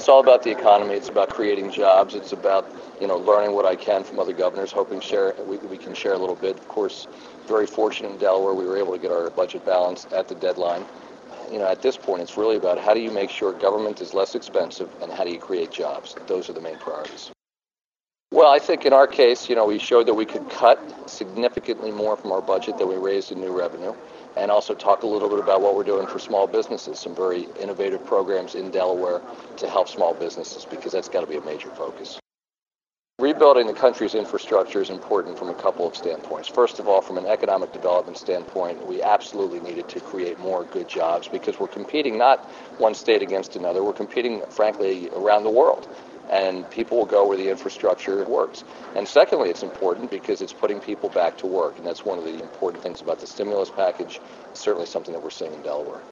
it's all about the economy. It's about creating jobs. It's about, learning what I can from other governors, hoping we can share a little bit. Of course, very fortunate in Delaware, we were able to get our budget balanced at the deadline. At this point, it's really about how do you make sure government is less expensive and how do you create jobs. Those are the main priorities. Well, I think in our case, we showed that we could cut significantly more from our budget than we raised in new revenue, and also talk a little bit about what we're doing for small businesses, some very innovative programs in Delaware to help small businesses, because that's got to be a major focus. Rebuilding the country's infrastructure is important from a couple of standpoints. First of all, from an economic development standpoint, we absolutely needed to create more good jobs because we're competing not one state against another, we're competing, frankly, around the world. And people will go where the infrastructure works. And secondly, it's important because it's putting people back to work, and that's one of the important things about the stimulus package. It's certainly something that we're seeing in Delaware.